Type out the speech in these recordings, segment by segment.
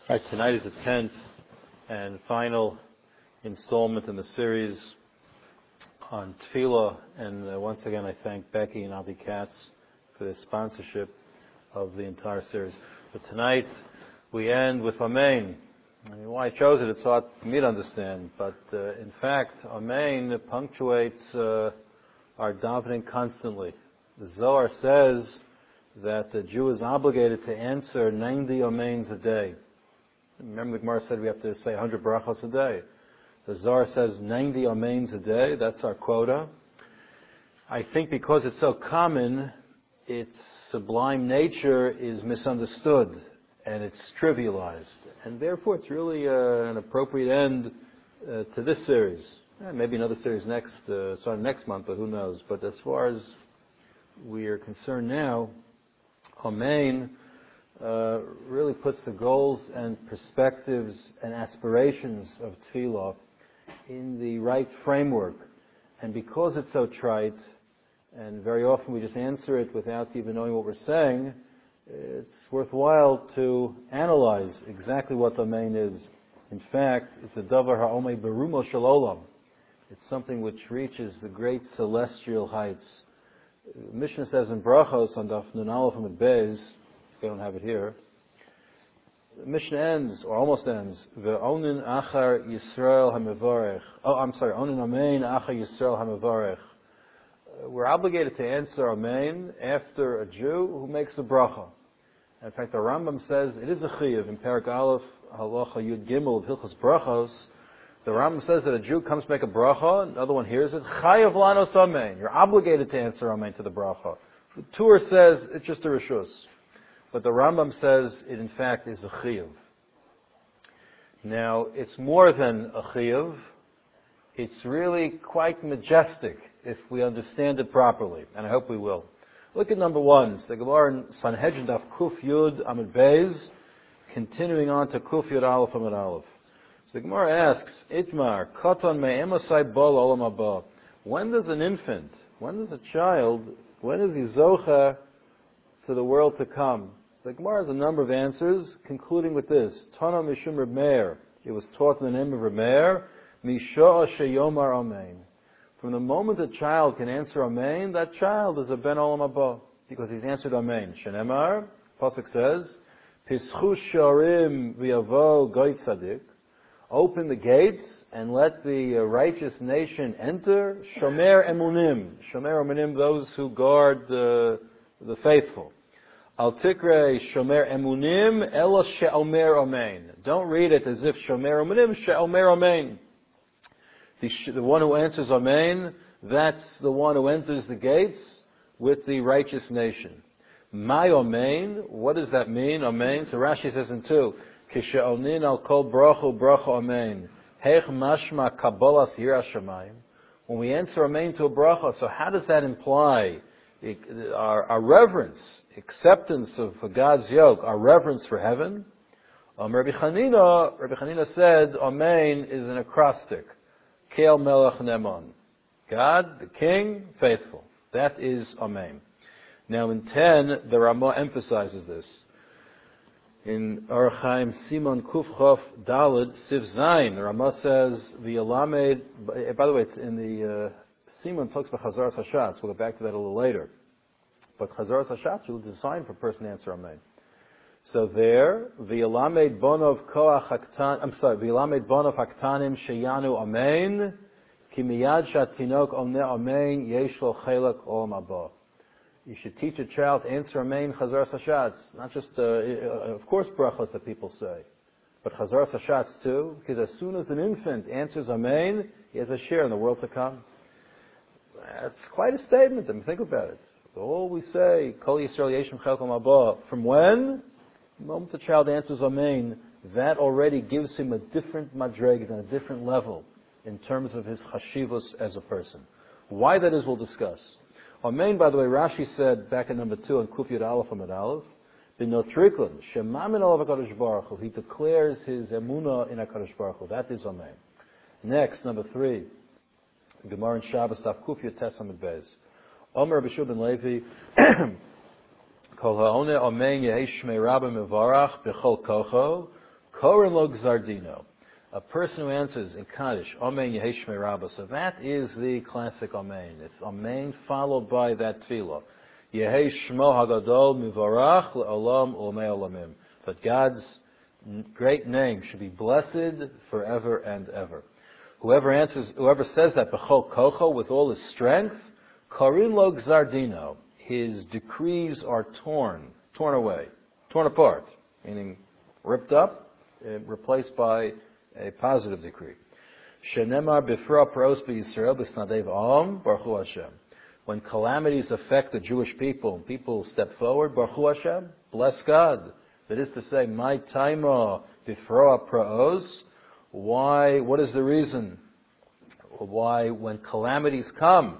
All right, tonight is the 10th and final installment in the series on Tefillah, and once again I thank Becky and Avi Katz for their sponsorship of the entire series. But tonight we end with Amen. I mean, why I chose it, it's hard for me to understand, but in fact, Amen punctuates our davening constantly. The Zohar says that the Jew is obligated to answer 90 Amens a day. Remember the Gemara said we have to say 100 brachos a day. The Zohar says 90 amens a day, that's our quota. I think because it's so common, its sublime nature is misunderstood and it's trivialized. And therefore it's really an appropriate end to this series. Maybe another series starting next month, but who knows. But as far as we are concerned now, Amen really puts the goals and perspectives and aspirations of Tefillah in the right framework. And because it's so trite, and very often we just answer it without even knowing what we're saying, it's worthwhile to analyze exactly what Amen is. In fact, it's a davar ha'omei berumo shel olam. It's something which reaches the great celestial heights. Mishnah says in Brachos on Daf Nun Aleph Amud Beis, we don't have it here. The Mishnah ends, or almost ends, Ve'onin achar Yisrael ha'mevarech. Onin amen achar Yisrael ha'mevarech. We're obligated to answer amen after a Jew who makes a bracha. In fact, the Rambam says it is a chiyuv in Perek Aleph Halacha Yud Gimel of Hilchos Brachos. The Rambam says that a Jew comes to make a bracha, another one hears it, chayav lanos amen. You're obligated to answer amen to the bracha. The Tur says it's just a rishus. But the Rambam says it in fact is a chiyuv. Now, it's more than a chiyuv. It's really quite majestic if we understand it properly, and I hope we will. Look at number one. It's the Gemara in Sanhedrin Daf Kuf Yud Amud Beis, continuing on to Kuf Yud Aleph Amud Aleph. So the Gemara asks, Itmar, Katan me'emosai bol olam haba. When does an infant, when is he zocha to the world to come? The Gemara has a number of answers, concluding with this. Tana Mishum Reb Meir. It was taught in the name of Reb Meir. Misho'a sheyomar amen. From the moment a child can answer amen, that child is a ben olam haba, because he's answered amen. Shenemar, Pasuk says, Pischu sharim v'yavo goy tzadik. Open the gates and let the righteous nation enter. Shomer emunim. Shomer emunim, those who guard the faithful. Al tikre shomer emunim ela she'omer amen. Don't read it as if shomer emunim she'omer amen. The one who answers amen, that's the one who enters the gates with the righteous nation. My amen, what does that mean? Amen. So Rashi says in 2, kishe'onin al kol brachu brachu amen. Heich mashma kabbalas yirah shamayim. When we answer amen to a bracha, so how does that imply our reverence, acceptance of God's yoke, our reverence for heaven? Rabbi Chanina said, Amen is an acrostic. Kel melech neman. God, the King, faithful. That is Amen. Now in 10, the Ramah emphasizes this. In Orach Chaim Simon Kuf Chof Daled Sif Zayin, the Ramah says, the Alamed, by the way, it's in the Simon talks about Chazaras Hashatz. We'll get back to that a little later. But Chazaras Hashatz is designed for a person to answer Amen. So there, V'yalamed bonov koach haktan, V'yalamed bonov haktanim sheyanu Amen, ki miyad shatinok omne Amen, yesh lo chelak olam haba. You should teach a child to answer Amen Chazaras Hashatz. Not just, of course, brachos that people say, but Chazaras Hashatz too, because as soon as an infant answers Amen, he has a share in the world to come. That's quite a statement. I mean, think about it. All we say, Kol Yisrael Yeshem Chelkom Haba. From when? The moment the child answers Amen, that already gives him a different madreg and a different level in terms of his chashivus as a person. Why that is, we'll discuss. Amen, by the way, Rashi said back in number 2 on Kuf Yud Aleph Amud Aleph, B'notriklan Shema min olav HaKadosh Baruch Hu. He declares his emunah in HaKadosh Baruch Hu. That is Amen. Next, number 3. Gemara in Shabbos, Daf Kuf Yud Tes Amud Beis. Omer Rabbi Shua ben Levi, Kol ha'one amen yehi shmei rabba mevarach b'chol kocho, Koren lo gzardino. A person who answers in Kaddish, Amen Yehi Shmei Rabba, so that is the classic Amen. It's Amen followed by that tefillah. Yehi Shmo Hagadol Mivarach Le'olam U'Mei Olamim. But God's great name should be blessed forever and ever. Whoever says that B'chol Kocho with all his strength, Korin lo Gzardino. His decrees are torn away, torn apart, meaning ripped up, replaced by a positive decree. Shenemar b'fra pros b'Yisrael b'snadev am baruchu Hashem. When calamities affect the Jewish people, people step forward, baruchu Hashem, bless God. That is to say, my taima b'fra pros. Why? What is the reason? Why, when calamities come,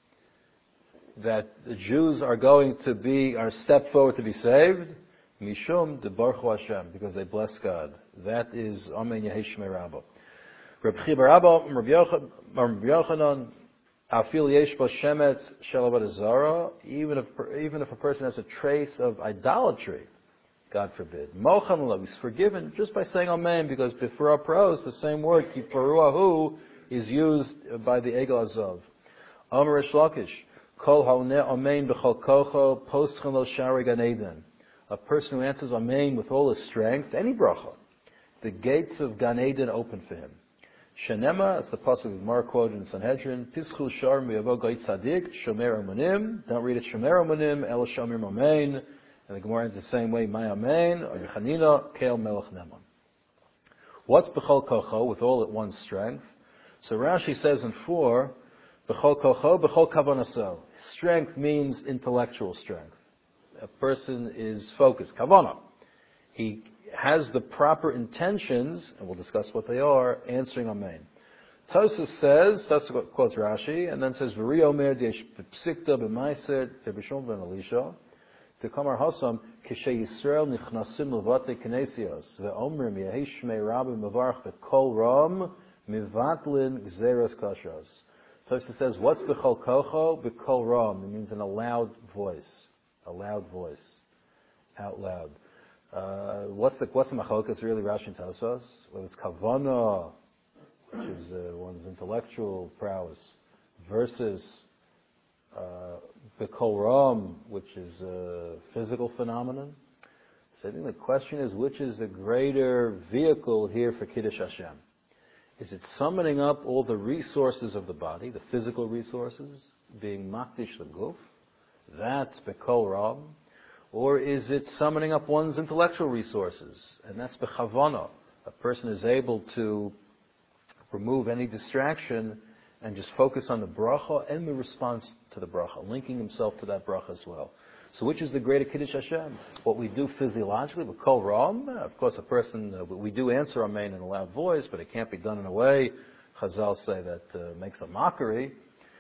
that the Jews are step forward to be saved? Mishum de baruchu Hashem, because they bless God. That is Amen Yehi Shmei Rabba. Reb Chiba Rabba, Reb Yochanan, Afil Yesh Bo Shemetz Shel Avodah Zarah, even if a person has a trace of idolatry, God forbid, Mochan Lo, he's forgiven just by saying Amen, because Bifra Pros, the same word, Kiparuahu, is used by the Egel Azov. Omer Rish Lakish, Kol Haoneh Amen B'chol Kocho, Poschen Lo Shari Gan Eden. A person who answers Amen with all his strength, any bracha, the gates of Gan Eden open for him. Shenema, it's the pasuk of Gemara quoted in Sanhedrin, Pischu Shar Miyavo Goit Tzadik, Shomer Amonim, don't read it Shomer Amonim, El Shomer Amen, and the Gemara ends the same way, My Amen, or Yechanina, Keil Melech Neman. What's B'chol Kocho, with all at one's strength? So Rashi says in 4, B'chol Kocho, B'chol Kavanaso. Strength means intellectual strength. A person is focused, kavanah. He has the proper intentions, and we'll discuss what they are, answering Amen. Tosfos says, Tosfos quotes Rashi, and then says, V'ri omer d'yesh b'psikta b'maiser b'bishon ben Elisha, to kamar hasam, kishe Yisrael nichnasim levate kinesios, ve'omrim yehi shmei rabbi mevarach v'kol ram, mivatlin gzeros kashos. Tosfos says, what's b'chol kocho? B'kol ram. It means in a loud voice. A loud voice, out loud. What's the machlokas really? Rashi and Tosfos, whether it's kavana, which is one's intellectual prowess, versus b'kol ram, which is a physical phenomenon. So I think the question is, which is the greater vehicle here for Kiddush Hashem? Is it summoning up all the resources of the body, the physical resources, being makdish the guf? That's B'kol Ram. Or is it summoning up one's intellectual resources? And that's B'chavana. A person is able to remove any distraction and just focus on the bracha and the response to the bracha, linking himself to that bracha as well. So which is the greater Kiddush Hashem? What we do physiologically, B'kol Ram? Of course, a person, we do answer Amen in a loud voice, but it can't be done in a way, Chazal say, that makes a mockery.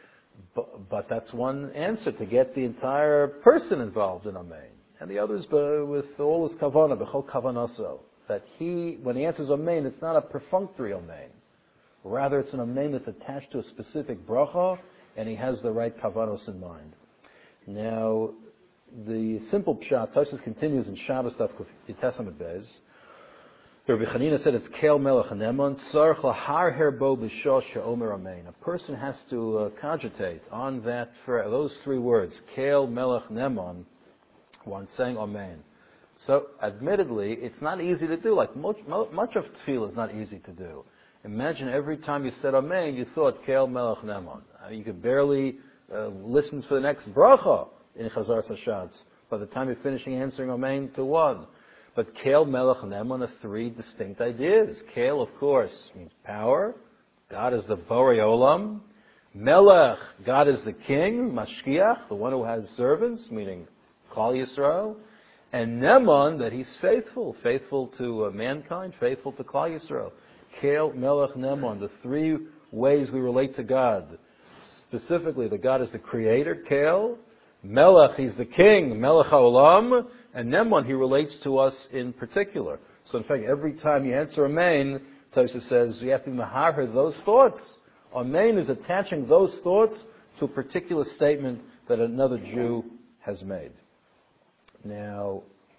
But that's one answer, to get the entire person involved in Amen. And the others with all his kavanah, b'chol kavanaso, that when he answers Amen, it's not a perfunctory Amen. Rather, it's an Amen that's attached to a specific bracha, and he has the right kavanos in mind. Now, the simple pshat, Tosfos continues in Shabbos Daf Yitesam Bez. Rabbi Chanina said it's Keil Melech Neman, Tzarech Lahar Herbo B'Shah She'omer Amen. A person has to cogitate on those three words, Keil Melech Neman, when saying Amen. So, admittedly, it's not easy to do. Like much of Tefillah is not easy to do. Imagine every time you said Amen, you thought Keil Melech Neman. You could barely listen for the next bracha in Chazar Sashatz by the time you're finishing answering Amen to one. But Keil Melech Neman are three distinct ideas. Keil, of course, means power. God is the Borei Olam. Melech, God is the king. Mashkiach, the one who has servants, meaning Klal Yisrael. And Neman, that he's faithful to mankind, faithful to Klal Yisrael. Keil Melech Neman, the three ways we relate to God. Specifically, that God is the creator, Keil. Melech, he's the king, Melech HaOlam, and Neman, he relates to us in particular. So in fact, every time you answer Amen, Tosfos says you have to maharher those thoughts. Amen is attaching those thoughts to a particular statement that another Jew has made. Now,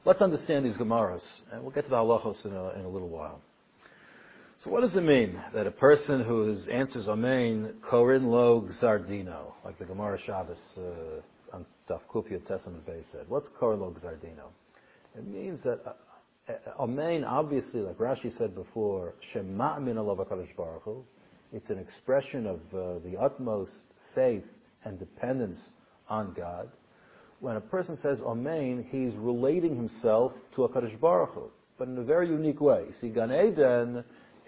let's understand these Gemaras, and we'll get to the halachos in a little while. So what does it mean that a person who answers Amen, Korin Lo Gzardino, like the Gemara Shabbos on Daf Kufiyot Testament Bay said? What's Korin Lo Gzardino? It means that Amen, obviously, like Rashi said before, Shema Min Alav HaKadosh Baruch Hu, it's an expression of the utmost faith and dependence on God. When a person says Amen, he's relating himself to HaKadosh Baruch Hu, but in a very unique way. See, Gan Eden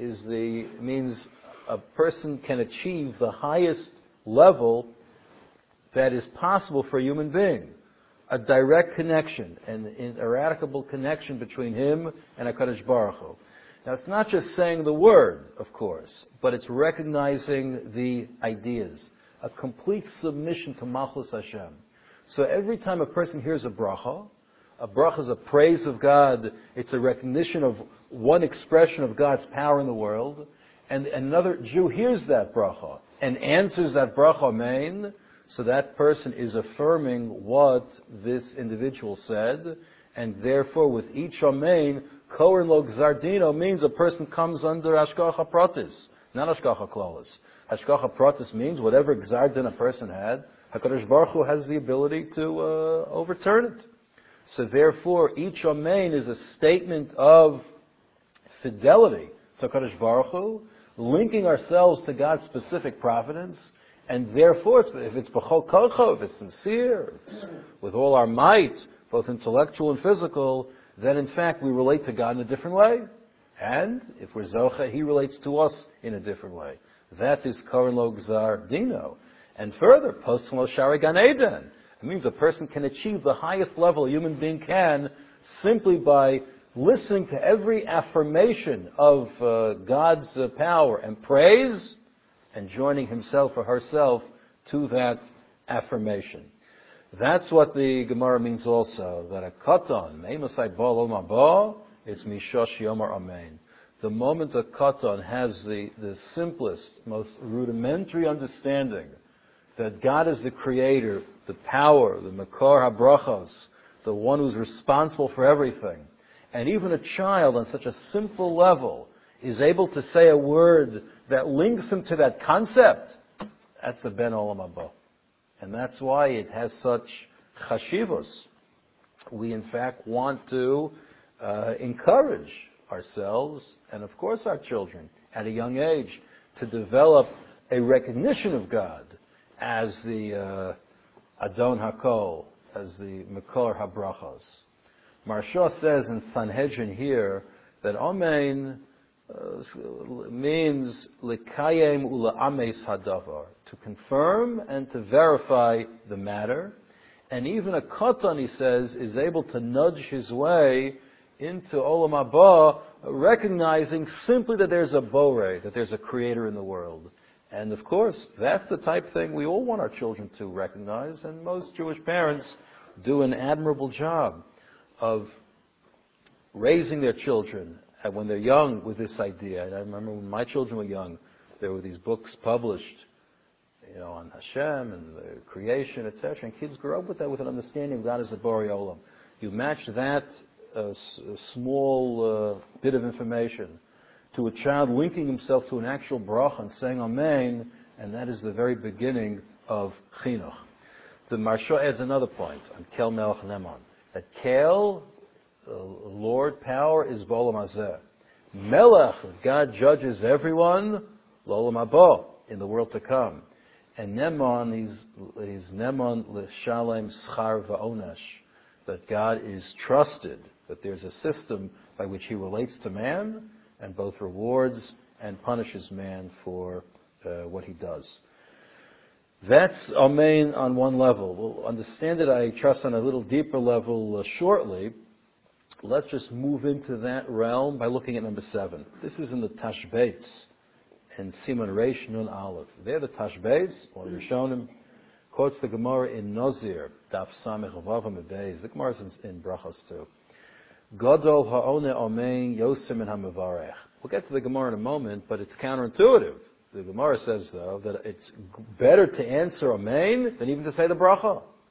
means a person can achieve the highest level that is possible for a human being. A direct connection, an ineradicable connection between him and HaKadosh Baruch Hu. Now, it's not just saying the word, of course, but it's recognizing the ideas. A complete submission to Malchus Hashem. So every time a person hears a bracha is a praise of God, it's a recognition of one expression of God's power in the world, and another Jew hears that bracha and answers that bracha Amen, so that person is affirming what this individual said, and therefore with each Amen, Korin Lo Gzardino means a person comes under Hashgacha Pratis, not Hashgacha Klolis. Hashgacha Pratis means whatever Gzardin a person had, HaKadosh Baruch Hu has the ability to overturn it. So therefore, each Amen is a statement of fidelity to HaKadosh Baruch Hu, linking ourselves to God's specific providence, and therefore, if it's b'chol kocho, if it's sincere, it's with all our might, both intellectual and physical, then in fact we relate to God in a different way. And if we're zocha, He relates to us in a different way. That is Korin Lo Gzardino. And further, Posel Lo Shari Gan Eden. It means a person can achieve the highest level a human being can simply by listening to every affirmation of God's power and praise, and joining himself or herself to that affirmation. That's what the Gemara means also, that a katan, me'emasai ba'al ma'ba, it's mishosh yomar amen. The moment a katan has the simplest, most rudimentary understanding that God is the creator, the power, the makor habrachos, the one who's responsible for everything, and even a child on such a simple level is able to say a word that links him to that concept, that's a ben olam haba. And that's why it has such chashivos. We in fact want to encourage ourselves, and of course our children, at a young age, to develop a recognition of God as the Adon HaKol, as the Makor HaBrachos. Maharsha says in Sanhedrin here that Amen means L'kayem ula'ames hadavar, to confirm and to verify the matter. And even a katan, he says, is able to nudge his way into Olam Haba, recognizing simply that there's a borei, that there's a creator in the world. And of course, that's the type of thing we all want our children to recognize, and most Jewish parents do an admirable job of raising their children when they're young with this idea. And I remember when my children were young, there were these books published, on Hashem and the creation, etc. And kids grew up with that, with an understanding of God as a Borei Olam. You match that small bit of information to a child linking himself to an actual bracha and saying Amen, and that is the very beginning of chinuch. The Maharsha adds another point on Kel Melech Neman, that Kel, Lord, power, is b'olam hazeh. Melech, God judges everyone, l'olam haba, in the world to come. And Neman, he's Neman l'shalem schar va'onesh, that God is trusted, that there's a system by which He relates to man, and both rewards and punishes man for what he does. That's Amen on one level. We'll understand it, I trust, on a little deeper level shortly. Let's just move into that realm by looking at number 7. This is in the Tashbeitz and Siman Reish Nun Aleph. There, the Tashbeitz, or Rishonim, quotes the Gemara in Nozir, Daf Samech Vav Beis. The Gemara is in Brachos too. Gadol ha'one Amen Yosem and HaMevarech. We'll get to the Gemara in a moment, but it's counterintuitive. The Gemara says, though, that it's better to answer Amen than even to say the bracha.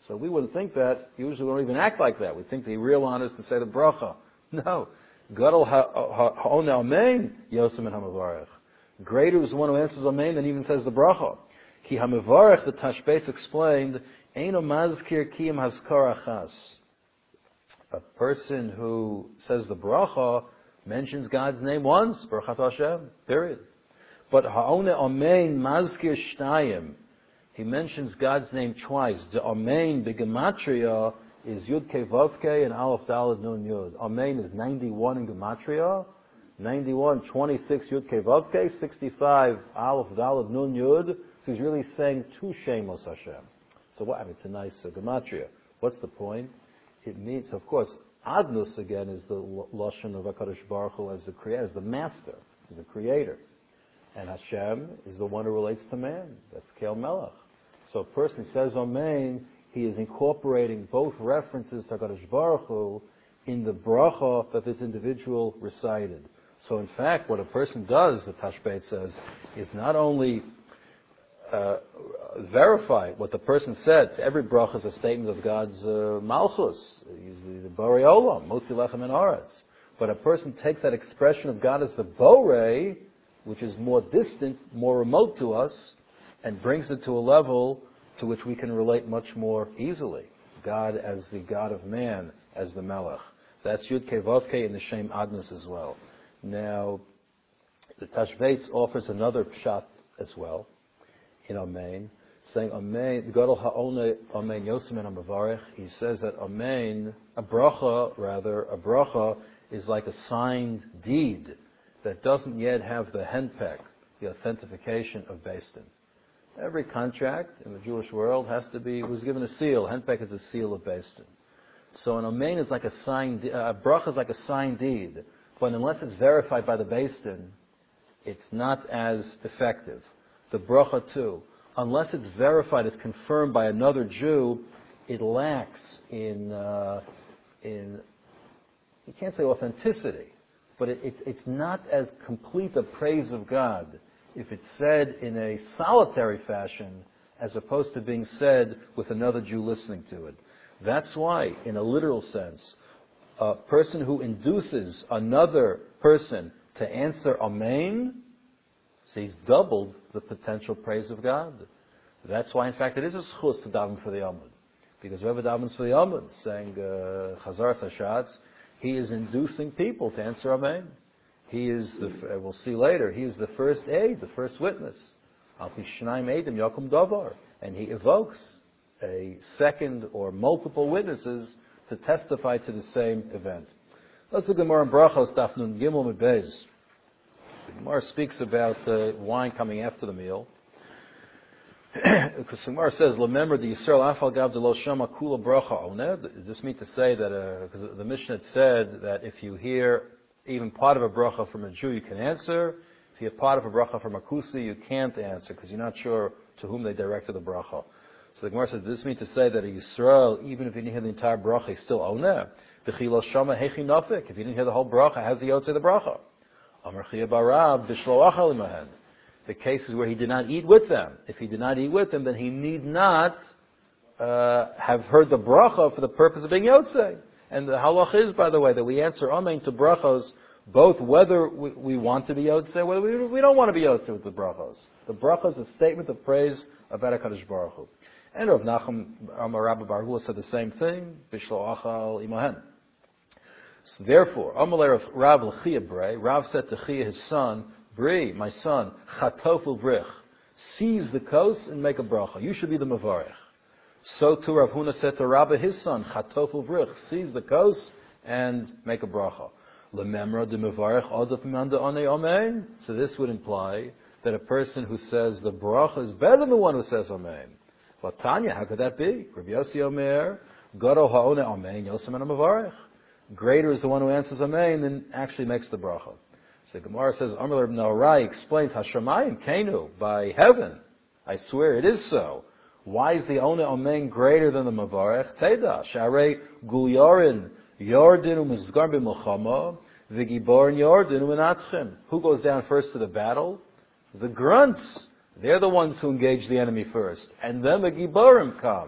So we wouldn't think that. Usually we don't even act like that. We think the real honor is to say the bracha. No. Gadol ha'on amen, Yosem and ha'mevarech. Greater is the one who answers amen than even says the bracha. Ki ha'mevarech, the Tashbetz explained, eino mazkir kiyam hazkar achas. A person who says the bracha mentions God's name once, Baruch Hashem, period. But ha'one amen mazkir shtayim, he mentions God's name twice. The amen b'gematria is Yud Kei Vav Kei and Aleph Daled Nun Yud. Amen is 91 in gematria, 91, 26 Yud Kei Vav Kei, 65 Aleph Daled Nun Yud. So he's really saying two Shemos Hashem. So what? I mean, it's a nice gematria. What's the point? It means, of course, Adnus again is the lashon of HaKadosh Baruch Hu as the creator, as the master, as the creator. And Hashem is the one who relates to man. That's Kel Melech. So a person says Amen, he is incorporating both references to HaKadosh Baruch Hu in the bracha that this individual recited. So in fact, what a person does, the Tashbetz says, is not only verify what the person said. Every bracha is a statement of God's Malchus. He's the Borei Olam, Motzi Lechem and Aretz. But a person takes that expression of God as the Borei, which is more distant, more remote to us, and brings it to a level to which we can relate much more easily. God as the God of man, as the Melech. That's Yud Kei Vav Kei in the Shem Adnus as well. Now, the Tashbetz offers another pshat as well, in Amen, saying Amen, Gadol ha'one Amen Yosem and Ha'mevarech. He says that Amen, a bracha is like a signed deed that doesn't yet have the henpek, the authentication of Beis Din. Every contract in the Jewish world was given a seal. Henpek is a seal of Beis Din. So an Amen is like a bracha is like a signed deed, but unless it's verified by the Beis Din, it's not as effective. The bracha too, unless it's verified, it's confirmed by another Jew, it lacks in you can't say authenticity, but it's not as complete a praise of God if it's said in a solitary fashion as opposed to being said with another Jew listening to it. That's why, in a literal sense, a person who induces another person to answer Amen, so he's doubled the potential praise of God. That's why, in fact, it is a schus to daven for the Amud. Because whoever davens for the Amud, saying Chazar Sashatz, he is inducing people to answer Amen. He is, we'll see later, he is the first aid, the first witness. Al pi shnaim eidim yakum davar. And he evokes a second or multiple witnesses to testify to the same event. Let's look at more in Brachos, Daf Nun Gimel Mebez. The Gemara speaks about wine coming after the meal. Because the Gemara says, "Remember the Yisrael Afal Gav Delo Shama Kula Bracha Oneh." Does this mean to say that because the Mishnah had said that if you hear even part of a bracha from a Jew, you can answer. If you hear part of a bracha from a Kusi, you can't answer because you're not sure to whom they directed the bracha. So the Gemara says, "Does this mean to say that a Yisrael, even if you didn't hear the entire bracha, he's still Oneh? B'chilo Shama Hechi Nafik. If you didn't hear the whole bracha, how's he Yotzei the bracha?" Amar Chia Barav B'shlo Achal Imahen. The cases where he did not eat with them. If he did not eat with them, then he need not have heard the bracha for the purpose of being Yotzei. And the halach is, by the way, that we answer Amen to brachos both whether we want to be Yotzei, whether we don't want to be Yotzei with the brachos. The brachos is a statement of praise about HaKadosh Baruch Hu. And Rav Nachum Amar Rabba Bar Hula said the same thing, Bishlo Achal Imahen. So therefore, Amalei Rav L'chia Brei, Rav said to Chia, his son, Bri, my son, Chatofel Brich, seize the coast and make a bracha. You should be the Mavarech. So too Rav Huna said to Rabba, his son, Chatofel Brich, seize the coast and make a bracha. Lememra de Mavarech Adaf Manda Ane Amen. So this would imply that a person who says the bracha is better than the one who says Amen. But Tanya, how could that be? Rabbi Yossi Omer, Garo Ha'one Amen, Yosem and Mavarech. Greater is the one who answers Amen than actually makes the bracha. So Gemara says, Amar Ibn Arai explains, Hashemayim Kenu, by heaven, I swear it is so. Why is the Ona Amen greater than the Mavarech? Teda, Sharei Gulyarin, Yordinu Mizgar B'Milchama, V'Giborin Yordinu Menatzchim. Who goes down first to the battle? The grunts. They're the ones who engage the enemy first. And then the Giborim come.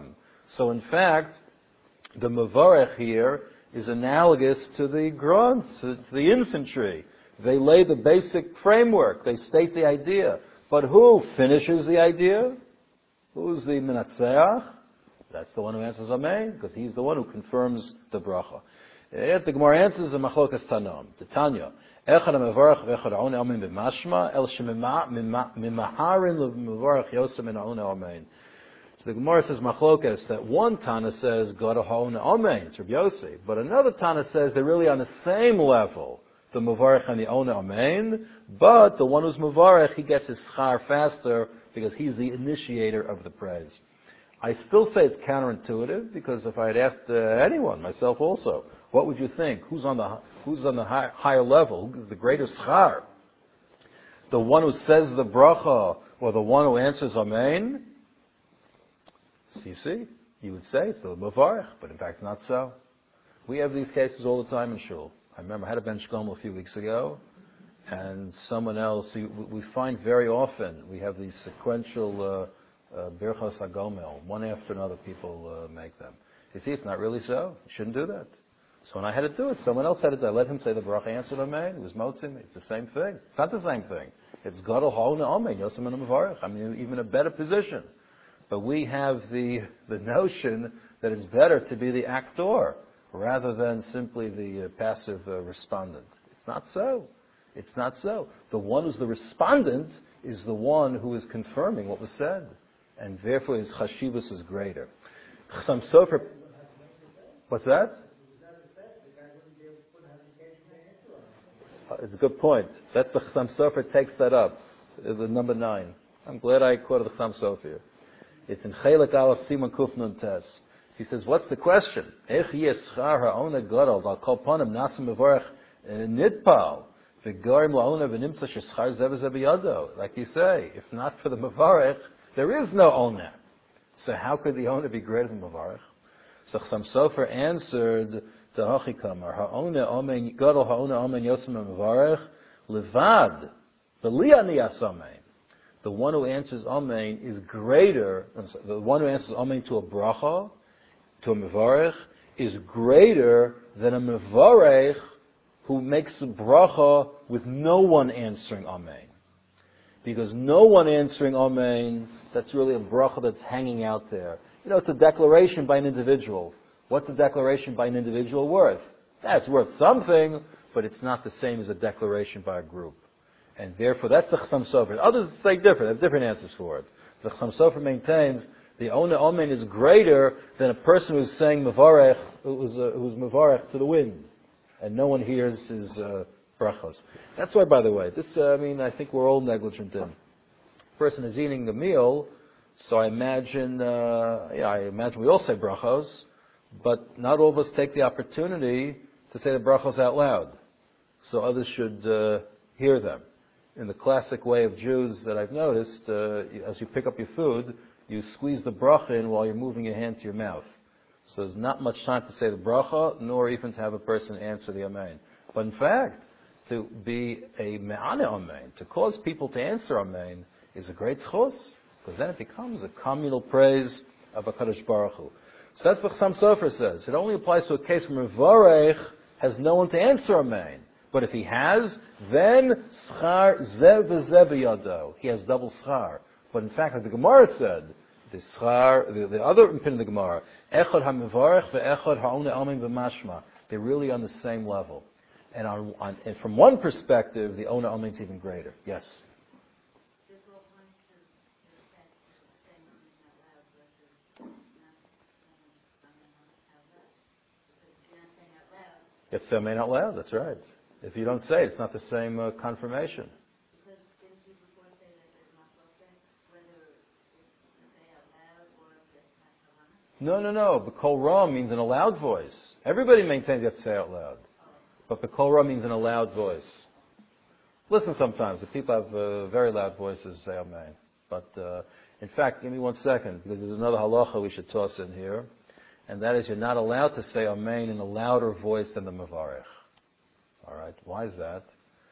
So in fact, the Mavarech here is analogous to the grunt, to the infantry. They lay the basic framework. They state the idea. But who finishes the idea? Who's the Menatzeach? That's the one who answers Amen, because he's the one who confirms the bracha. The Gemara answers the Machlokas Tanom. The Tanya. Echad HaMevarach v'echad ha'oneh amen b'mashma el shemimaharin l'mevarach yosem en ha'oneh amen. So the Gemara says Machlokas, that one Tana says God ha'oneh amen, it's Rabbi Yossi, but another Tana says they're really on the same level, the Mevarach and the Oneh Amen, but the one who's Mevarach, he gets his schar faster because he's the initiator of the praise. I still say it's counterintuitive, because if I had asked anyone, myself also, what would you think? Who's on the higher level? Who's the greater schar? The one who says the bracha, or the one who answers Amen? So you see, you would say it's the Mevarach, but in fact not so. We have these cases all the time in shul. I remember I had a bench shlomo a few weeks ago, and someone else, we find very often, we have these sequential Birchas HaGomel, one after another people make them. You see, it's not really so. You shouldn't do that. So when I had to do it, someone else had to do it. I let him say the bracha, answered Amen. It was Motzim. It's the same thing. It's not the same thing. It's Gadol Ha'oneh Amen, Yosem and Mevarach. I mean, even a better position. But we have the notion that it's better to be the actor rather than simply the passive respondent. It's not so. It's not so. The one who's the respondent is the one who is confirming what was said. And therefore his chashivus is greater. Chassam Sofer, what's that? It's a good point. That's the Chassam Sofer takes that up. The number 9. I'm glad I quoted the Chassam Sofer. It's in Chelek Aleph Simon Kuf Nun Tes. He says, what's the question? Ech yeschar ha'oneh gadol al kol panim nasim mevarach nitpal v'gorim la'oneh v'nimtza sheschar zev zev biyado. Like you say, if not for the mevarach, there is no oneh. So how could the oneh be greater than mevarach? So Chassam Sofer answered the Hachikamar ha'oneh amen gadol ha'oneh amen yosem mevarach levad v'liani asamein. The one who answers Amen is greater. The one who answers Amen to a bracha, to a mevarech, is greater than a mevarech who makes a bracha with no one answering Amen. Because no one answering Amen, that's really a bracha that's hanging out there. You know, it's a declaration by an individual. What's a declaration by an individual worth? That's worth something, but it's not the same as a declaration by a group. And therefore, that's the Chassam Sofer. Others say different. They have different answers for it. The Chassam Sofer maintains the Oneh Amen is greater than a person who's saying Mevarech, who's Mevarech to the wind, and no one hears his brachos. That's why, by the way, this I think we're all negligent in. A person is eating the meal, so I imagine we all say brachos, but not all of us take the opportunity to say the brachos out loud, so others should hear them. In the classic way of Jews that I've noticed, as you pick up your food, you squeeze the bracha in while you're moving your hand to your mouth. So there's not much time to say the bracha, nor even to have a person answer the Amen. But in fact, to be a me'aneh Amen, to cause people to answer Amen, is a great chus, because then it becomes a communal praise of HaKadosh Baruch Hu. So that's what Chassam Sofer says. It only applies to a case where Mevarech has no one to answer Amen. But if he has, then schar zev v'zev yado. He has double schar. But in fact, like the Gemara said, the schar, the other opinion of the Gemara, echad ha'mevarech ve'echad ha'oneh amen v'mashma. They're really on the same level. And and from one perspective, the oneh amen is even greater. Yes. This all points to the fact that saying amen out loud versus not saying amen out loud. Because if you're not saying out loud, You have to say amen out loud. That's right. If you don't say it, it's not the same confirmation. because didn't you before say that there's not whether it's to say out loud or if it's not kavanah? No. B'kol ra means in a loud voice. Everybody maintains you have to say out loud. But b'kol ra means in a loud voice. Listen sometimes. If people have very loud voices, say amen. But in fact, give me 1 second, because there's another halacha we should toss in here. And that is, you're not allowed to say amen in a louder voice than the mevarech. All right. Why is that?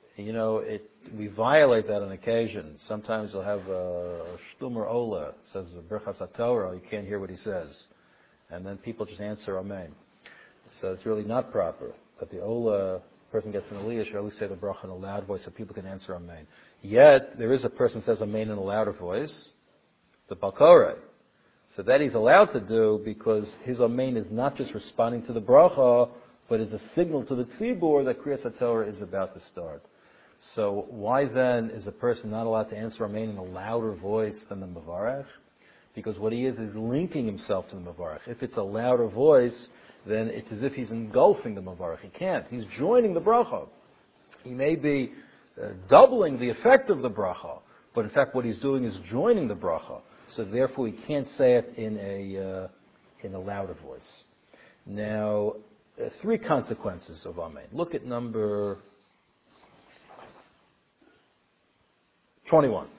we violate that on occasion. Sometimes you'll have a shtumer ola, says Birchas HaTorah, you can't hear what he says. And then people just answer Amen. So it's really not proper. But the ola, person gets an aliyah, should always say the bracha in a loud voice so people can answer Amen. Yet, there is a person who says Amen in a louder voice, the Balkorei. So that he's allowed to do because his Amen is not just responding to the bracha, but is a signal to the tzibur that Kriyas HaTorah is about to start. So why then is a person not allowed to answer Amen in a louder voice than the Mevarech? Because what he is linking himself to the Mevarech. If it's a louder voice, then it's as if he's engulfing the Mevarech. He can't. He's joining the bracha. He may be doubling the effect of the bracha, but in fact what he's doing is joining the bracha. So therefore he can't say it in a louder voice. Now, three consequences of Amen. Look at number 21.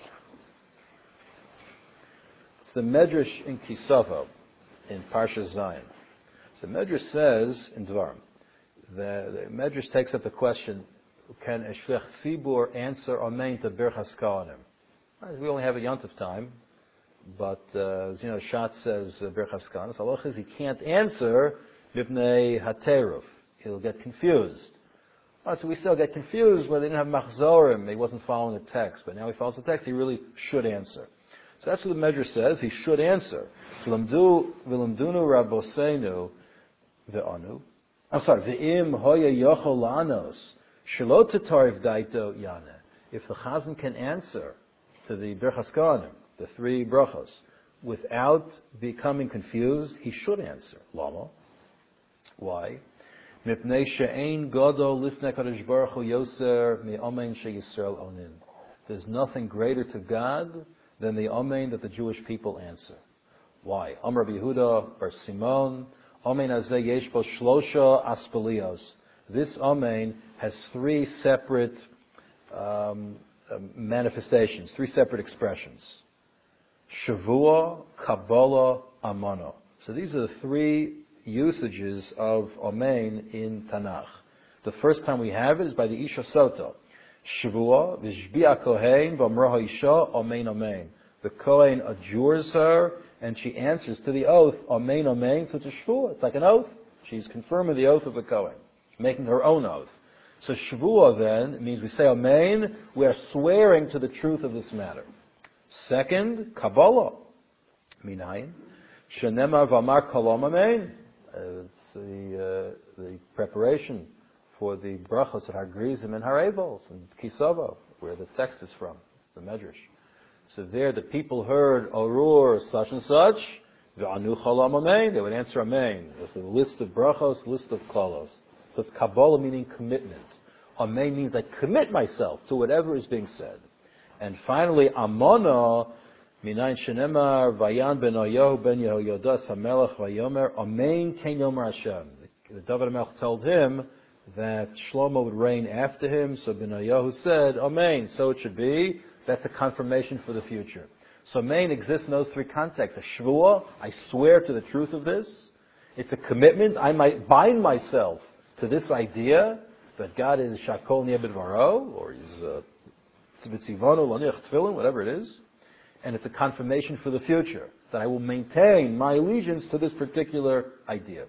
It's the Medrash in Kisavo, in Parsha Zayin. So Medrash says in Dvarim, the Medrash takes up the question, can a Shliach Tzibur answer Amen to Birchas Kohanim? We only have a yontif time, but Shat says Birchas Kohanim. So halach is he can't answer Mipnei Hateruf. He'll get confused. So we still get confused where they didn't have machzorim. He wasn't following the text, but now he follows the text. He really should answer. So that's what the Medrash says. He should answer. V'limdunu Rabboseinu ve'anu. I'm sorry. Ve'im hoya yochol lanos shelo tetarif daito yana. If the Chazan can answer to the Birchas Kohanim, the three brachos, without becoming confused, he should answer. Lama. Why? There's nothing greater to God than the Amen that the Jewish people answer. Why? Amar Yehuda bar Simon, Amen hazeh yesh bo shlosha aspalios. This Amen has three separate manifestations, three separate expressions. Shavua, Kabbalah, Amana. So these are the three usages of Amen in Tanakh. The first time we have it is by the Isha Soto. Shavua, Vishbi'a Kohen, V'amraha Isha, Amen, Amen. The Kohen adjures her, and she answers to the oath, Amen, Amen. So it's a Shavua, it's like an oath. She's confirming the oath of the Kohen, making her own oath. So Shavua then means we say Amen, we are swearing to the truth of this matter. Second, Kabbalah. Minayin. Shenemar V'amar Kolom Amen. It's the preparation for the brachos at Har Grizim and Har Eivols and Kisavo, where the text is from, the Medrash. So there the people heard Orur such and such, V'anu Cholam Amen, they would answer Amen. There's a list of brachos, list of kolos. So it's Kabbalah meaning commitment. Amen means I commit myself to whatever is being said. And finally, Amana, Minayin shenemar vayan ben Oyahu ben Yehoyadas hamelech vayomer Amen ken yomer Hashem. The David HaMelech told him that Shlomo would reign after him, so Ben Oyahu said, Amen, so it should be. That's a confirmation for the future. So Amen exists in those three contexts. A Shvuah, I swear to the truth of this. It's a commitment. I might bind myself to this idea that God is Shakol Ni'ebed Varo, or He's Tzitzivonu, Laniach Tefillin, whatever it is. And it's a confirmation for the future, that I will maintain my allegiance to this particular idea.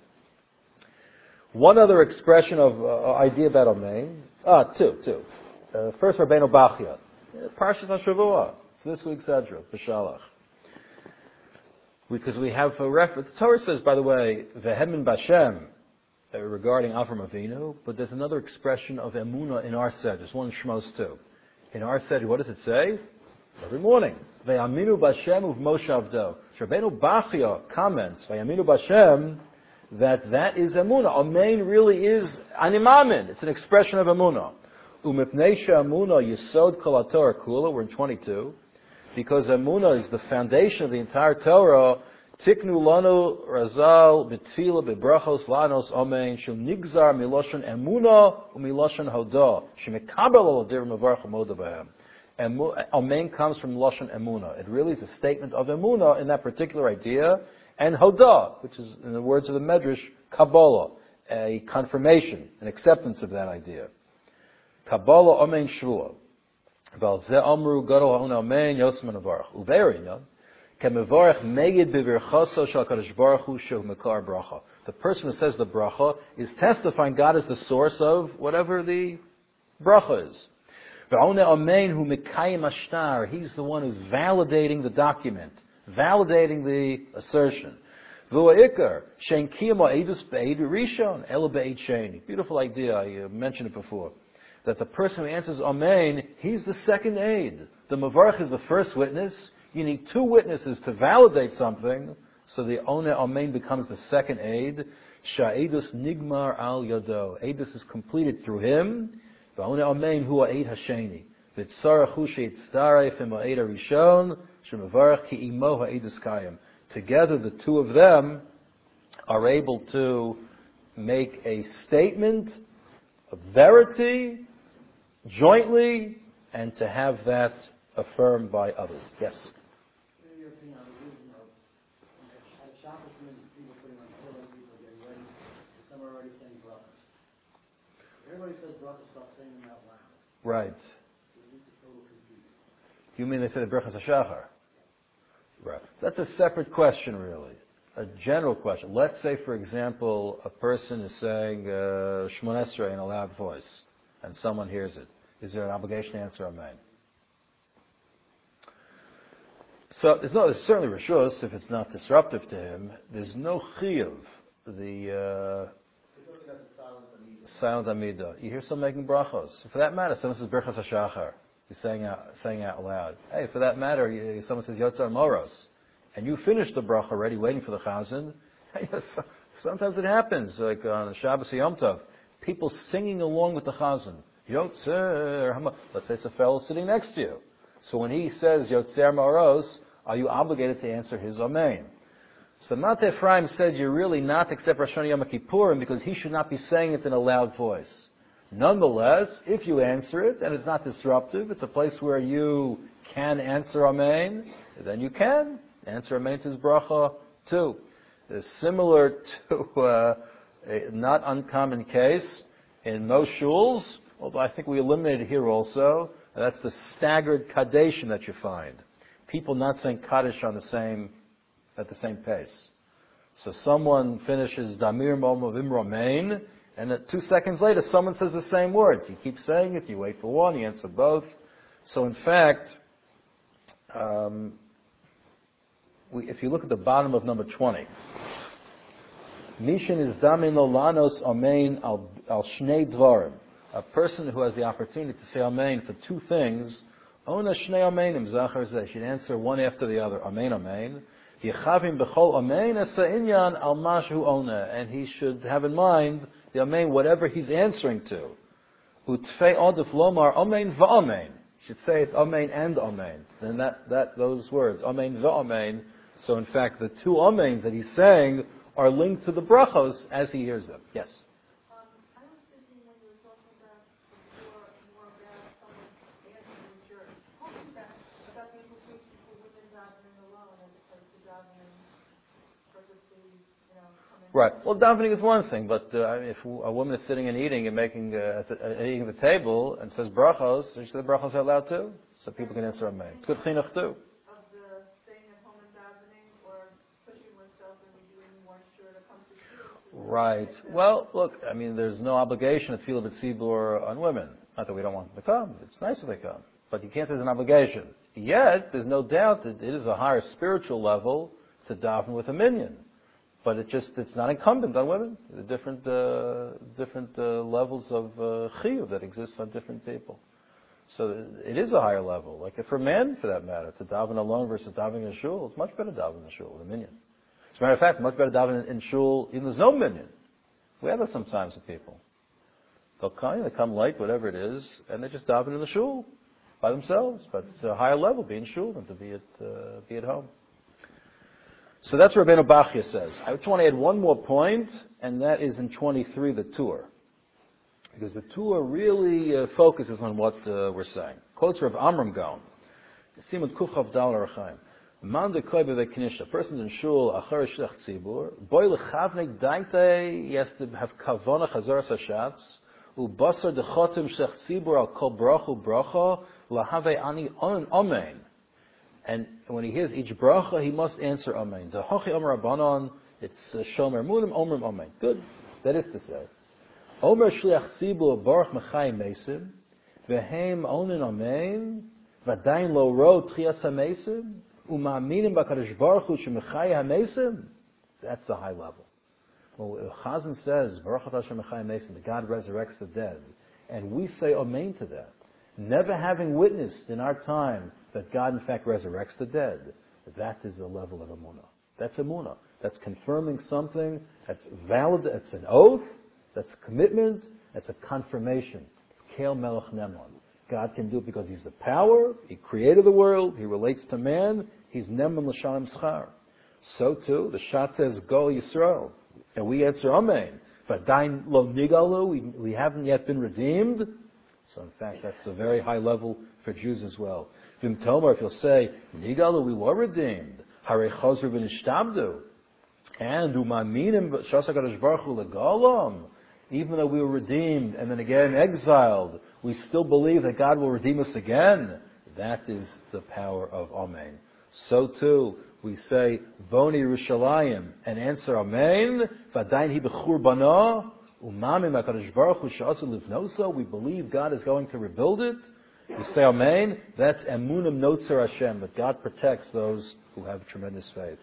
One other expression of idea about Amen. Two. First, Rabbeinu Bachya. Parshas HaShavua. It's this week's Edra, B'Shalach. Because we have a reference. The Torah says, by the way, Vehemin Bashem, regarding Avram Avinu, but there's another expression of Emunah in our Seder. There's one in Shmos too. In our Seder, what does it say? Every morning. Ve'aminu Bashem uv Moshe Avdo. Rabbeinu Bachya comments, Ve'aminu Bashem, that is Emunah. Amen really is animamin. It's an expression of Emunah. Umipneisha Emunah Yisod Kol HaTorah Kula. We're in 22. Because Emunah is the foundation of the entire Torah. Tiknu lanu razal b'tfila b'brachos lanos amen shum nigzar miloshen Emunah u'miloshen hodah shemekabel al adir mevarach u'moda b'hem. Amen comes from Lashon Emunah. It really is a statement of Emunah in that particular idea. And Hodah, which is, in the words of the Medrash, Kabbalah, a confirmation, an acceptance of that idea. Kabbalah Amen Shvua. Val Ze Amru Gadol Ha'on Amen Yosem Nevarach. Uverin, Kemevarach Megid B'Virchaso Shal Kadosh Baruch Hu Shehu Mekar Bracha. The person who says the bracha is testifying God is the source of whatever the bracha is. V'Aone Amen Hu Mekayim Ashtar. He's the one who's validating the document, validating the assertion. V'Oikar Shein Kiyama Eidus Be'ed Rishon Elo Be'ed Sheni. Beautiful idea. I mentioned it before. That the person who answers Amen, he's the second aid. The Mavarach is the first witness. You need two witnesses to validate something, so the One Amen becomes the second aid. Sha'edus nigmar al yado. Edus is completed through him. V'One Amen hu ha'ed hasheni. V'tzarachu she'yitztaref im ha'ed harishon she'mevarach ki imo ha'edus kayim. Together, the two of them are able to make a statement of verity jointly, and to have that affirmed by others. Yes? In your opinion, on the reason of at Shabbos, people putting on pillows, people getting ready, and some are already saying brachas. Everybody says brachas, stop saying them out loud. Right. It leads to total confusion. You mean they said the Berachas HaShachar? Right. That's a separate question, really. A general question. Let's say, for example, a person is saying Shmoneh Esrei in a loud voice, and someone hears it. Is there an obligation to answer Amen? So there's certainly rishus if it's not disruptive to him. There's no chiyuv. The silent amida. You hear someone making brachos. For that matter, someone says Berachas HaShachar. He's saying out loud. Hey, for that matter, someone says Yotzar Moros, and you finish the bracha already, waiting for the chazan. Sometimes it happens, like on Shabbos Yom Tov, people singing along with the chazan. Yotzer, let's say it's a fellow sitting next to you. So when he says Yotzer Moros, are you obligated to answer his Amen? So Mate Ephraim said you're really not except Rosh Hashanah Yom Kippurim because he should not be saying it in a loud voice. Nonetheless, if you answer it and it's not disruptive, it's a place where you can answer Amen, then you can answer Amen to his bracha too. It's similar to a not uncommon case in most shuls, although I think we eliminated here also, and that's the staggered Kadeshim that you find. People not saying Kaddish at the same pace. So someone finishes Damir Mom of Imromain, and 2 seconds later someone says the same words. You keep saying it, you wait for one, you answer both. So in fact, if you look at the bottom of number 20, Mishin is Damin Lanos Amen al Shnei Dvarim. A person who has the opportunity to say Amen for two things, Ona Shnei Amenim Zachar Zeh, should answer one after the other, Amen, Amen. Yechavim Bechol Amen Asa Inyan al Mashu Ona, and he should have in mind the Amen, whatever he's answering to. Utfei Odif Lomar Amen Va'amen. Should say it Amen and Amen. Then those words, Amen Va'amen. So in fact, the two Amens that he's saying are linked to the brachos as he hears them. Yes? I was thinking when you were talking about before, more about someone answering in church. Talking about the implications for women davening alone as opposed to davening purposely, coming. Right. Well, davening is one thing, but if a woman is sitting and eating and making eating at the table and says brachos, she says the brachos are allowed too, so people can answer Amen. It's good chinuch too. Of the staying at home and davening or pushing oneself and doing more sure to come to shul. Right. Well, look, I mean, there's no obligation at Tefillah B'Tzibur on women. Not that we don't want them to come. It's nice if they come. But you can't say it's an obligation. Yet, there's no doubt that it is a higher spiritual level to daven with a minyan. But it's not incumbent on women. The different levels of chiyuv that exist on different people. So it is a higher level. Like for men, for that matter, to daven alone versus davening in shul, it's much better davening in shul with a minyan. As a matter of fact, it's much better davening in shul even there's no minyan. We have that sometimes with people. They come late, whatever it is, and they just daven in the shul by themselves. But it's a higher level, be in shul than to be at home. So that's what Rabbeinu Bachya says. I just want to add one more point, and that is in 23, the tour. Because the tour really focuses on what we're saying. Quotes Rav Amram Gaon. Simon Kuchav Dal Arachaim. Man de koy bevei knisha. A person in shul, achar shlech tzibur. Boy lechavnik daite, he has to have kavona chazar sashatz. Ubasar dechotim shech tzibur al kol bracha bracha lahave ani amen. And when he hears each bracha, he must answer amen. Dehochi omer abanon, it's shomer munim omer amen. Good. That is to say, omer shliach tzibur baruch mechayim mesim vehem onin amen vadayin lo ro tchias hamesim uma'aminim b'kadosh baruch hu shemechayim hamesim. That's the high level. Well, Chazan says, Baruch atah Hashem mechayim hamesim, that God resurrects the dead. And we say amen to that. Never having witnessed in our time that God in fact resurrects the dead. That is a level of emunah. That's emunah. That's confirming something that's valid, that's an oath, that's a commitment, that's a confirmation. It's Kel Melech Nemon. God can do it because He's the power, He created the world, He relates to man, He's Nemon L'Shalem Schar. So too, the Shat says, Go Yisrael. And we answer Amen. V'adayin lo nigalu, we haven't yet been redeemed. So in fact, that's a very high level for Jews as well. Vim Tomer, if you'll say, nigalu, we were redeemed. Harei chazru v'nishtabdu. And umaminim shasa kadosh baruch hu legalam. Even though we were redeemed and then again exiled, we still believe that God will redeem us again. That is the power of Amen. So too, we say, Voni Yerushalayim, and answer Amen, V'adayin hi b'chur bana, umamim HaKadosh Baruch Hu she'asa livnoso, we believe God is going to rebuild it. We say Amen, that's emunim notzer Hashem, that God protects those who have tremendous faith.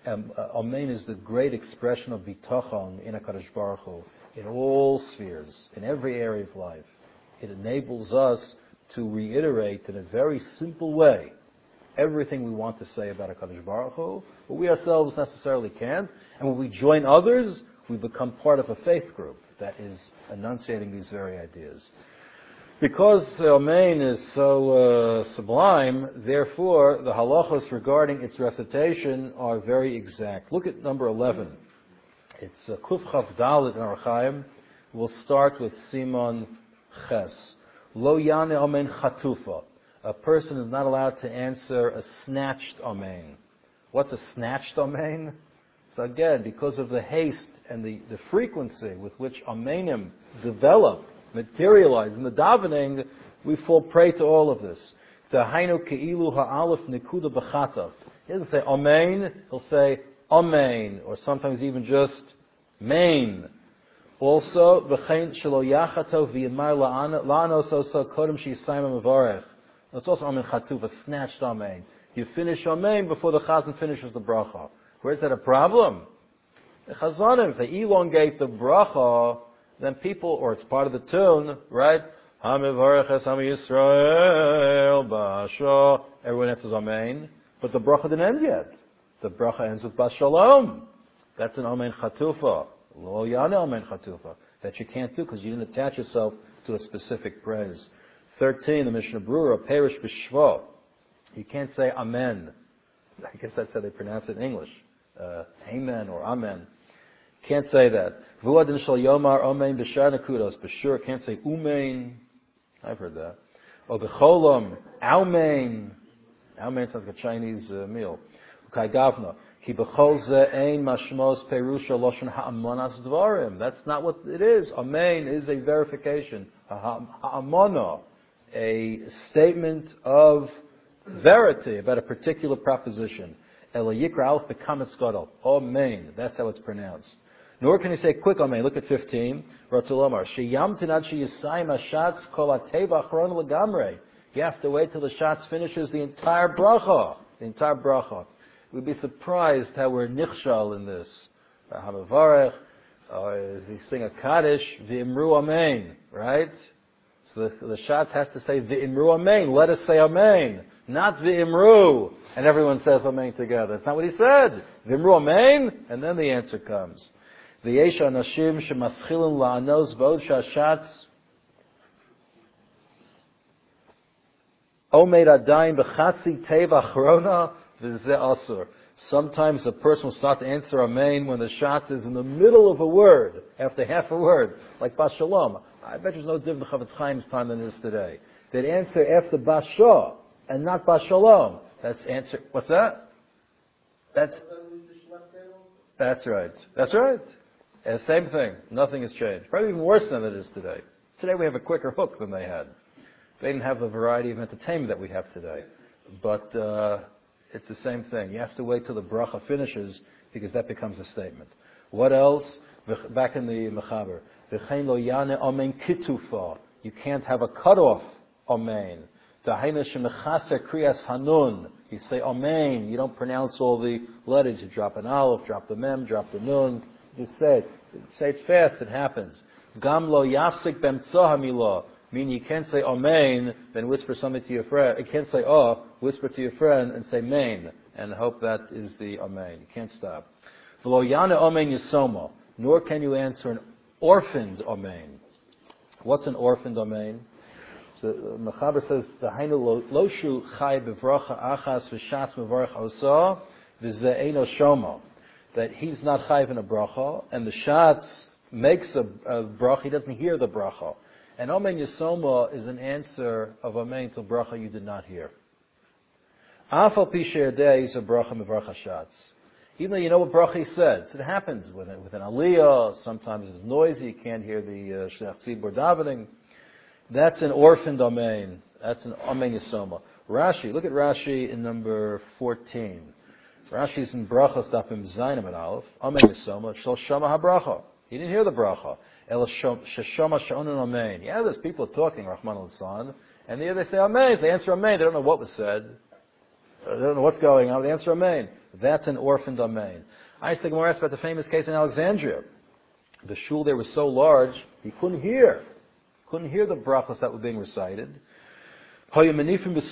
Amen is the great expression of bitachon in HaKadosh Baruch Hu, in all spheres, in every area of life. It enables us to reiterate in a very simple way everything we want to say about HaKadosh Baruch Hu, but we ourselves necessarily can't. And when we join others, we become part of a faith group that is enunciating these very ideas. Because Amen is so sublime, therefore the halachos regarding its recitation are very exact. Look at number 11. It's Kuf Chav Dalet in Orach Chaim. We'll start with Simon Ches. Lo Yane Amen Chatufa. A person is not allowed to answer a snatched Amen. What's a snatched Amen? So again, because of the haste and the frequency with which Amenim develop, materialize in the davening, we fall prey to all of this. Tahainu ke'ilu ha'alef nekuda b'chatav. He doesn't say Amen, he'll say Amen, or sometimes even just Main. Also, v'chein shelo yachatov v'yimar la'anos oso kodem she'yisayim mevarech. It's also Amen Chatuv, a snatched Amen. You finish Amen before the Chazan finishes the bracha. Where is that a problem? The Chazanim, if they elongate the bracha, then people, or it's part of the tune, right? HaMevarech es Am Yisrael b'asha. Everyone answers Amen, but the bracha didn't end yet. The bracha ends with Bashalom. That's an Amen Chatufa. Lo Yana Amen Chatufa. That you can't do because you didn't attach yourself to a specific praise. 13, the Mishnah Brura, Perish B'Shvo. You can't say Amen. I guess that's how they pronounce it in English. Amen or Amen. Can't say that. Vuadin Shal Yomar Amen B'Shar Nekudos. B'Shur can't say Umein. I've heard that. Or B'Cholam Aumein. Aumein sounds like a Chinese meal. Kai Gavna. Ki B'Chol Ze Ein Mashmos Perusha Loshen Ha'amonas Dvarim. That's not what it is. Amen is a verification. Ha'amona. A statement of verity about a particular proposition. Ela Yikra Alf B'Kametz Gadol. Amen. That's how it's pronounced. Nor can you say quick Amen. Look at 15. Ratzul Sheyam Tinad Sheyisayim Hashatz Kol HaTeva Achron L'Gamrei. You have to wait till the Shatz finishes the entire bracha. The entire bracha. We'd be surprised how we're nichshal in this. Hamavarech. They sing a Kaddish. V'imru Amen. Right? So the Shatz has to say V'imru Amen. Let us say Amen. Not V'imru. And everyone says Amen together. That's not what he said. V'imru Amen. And then the answer comes. V'yesh anashim shemaschilin la'anos v'od shashatz omed adayin b'chatzi teva achrona v'zeh asur. Sometimes a person will start to answer Amen when the Shatz is in the middle of a word, after half a word, like Bashalom. I bet there's no different Chavetz Chaim's time than it is today. They'd answer after Basha and not Bashalom. That's answer. What's that? That's right. That's right. And same thing. Nothing has changed. Probably even worse than it is today. Today we have a quicker hook than they had. They didn't have the variety of entertainment that we have today. But it's the same thing. You have to wait till the bracha finishes because that becomes a statement. What else? Back in the Mechaber. V'chein lo yane amen kitufa. You can't have a cutoff amen. Dahaina shemechase kriyas hanun. You say amen. You don't pronounce all the letters. You drop an aleph, drop the mem, drop the nun. You say it. Say it fast. It happens. Gam lo yafsik b'mtzoh hamilah. Meaning you can't say amen, then whisper something to your friend. You can't say whisper to your friend and say main, and hope that is the amen. You can't stop. V'lo yana amen yisoma. Nor can you answer an orphaned amen. What's an orphaned amen? So Mechaber says, "V'hainu loshu chai bevracha achas v'shatz mevarach osa v'ze'eno shoma." That he's not chayv in a bracha, and the shatz makes a bracha. He doesn't hear the bracha. And Amen Yisoma is an answer of Amen to bracha you did not hear. Afal Pisher Day is a bracha mevarach hashatz. Even though you know what bracha he said, it happens with an aliyah. Sometimes it's noisy, you can't hear the Shech Tzibur davening. That's an orphaned Amen. That's an Amen Yisoma. Rashi, look at Rashi in number 14. Rashi's in brachas dafim zayim and aleph. Amen Yisoma shel shama habracha. He didn't hear the bracha. El sheshama sha'onin amen. Yeah, there's people talking, Rahman al-San, and they say amen. If they answer amen, they don't know what was said. They don't know what's going on. They answer amen. That's an orphaned amen. I used to ask about the famous case in Alexandria. The shul there was so large, he couldn't hear the brachas that were being recited. The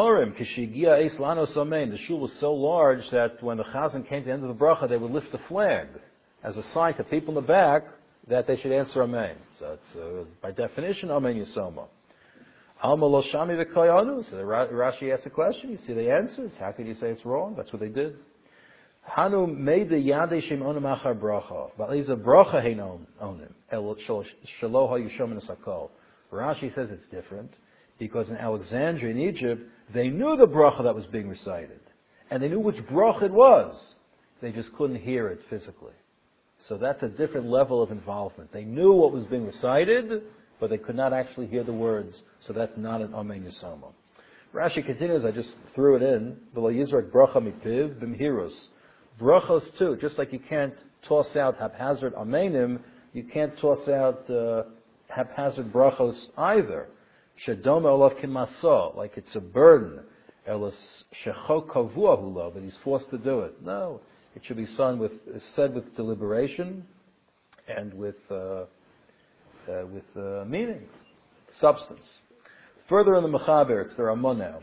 shul was so large that when the chazan came to the end of the bracha, they would lift the flag as a sign to people in the back that they should answer amen. So it's by definition amen yisoma. Alma lo shami v'koyanu. So Rashi asks a question. You see the answers. How can you say it's wrong? That's what they did. Hanu made the yadei shem onim achar bracha. But is a bracha hein onim el shelo hayushom nesakol. Rashi says it's different because in Alexandria in Egypt they knew the bracha that was being recited and they knew which bracha it was. They just couldn't hear it physically. So that's a different level of involvement. They knew what was being recited, but they could not actually hear the words. So that's not an Amen Yisoma. Rashi continues, I just threw it in. V'lo yizrak bracha mipiv b'mhirus. Brachos too, just like you can't toss out haphazard amenim, you can't toss out haphazard brachos either. Shedoma olav kimasa, like it's a burden. Elas shecho kavua hula, but he's forced to do it. No. It should be said with deliberation and with meaning, substance. Further in the Mechaber, it's the Ramon now.